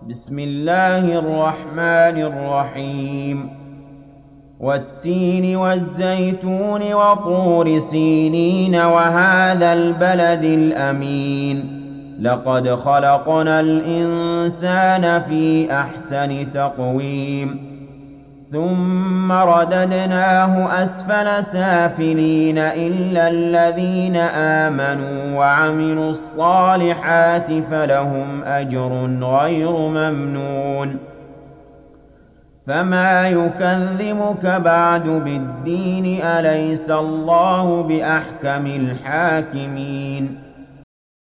بسم الله الرحمن الرحيم والتين والزيتون وطور سينين وهذا البلد الأمين لقد خلقنا الإنسان في أحسن تقويم ثم رددناه أسفل سافلين إلا الذين آمنوا وعملوا الصالحات فلهم أجر غير ممنون فما يكذبك بعد بالدين أليس الله بأحكم الحاكمين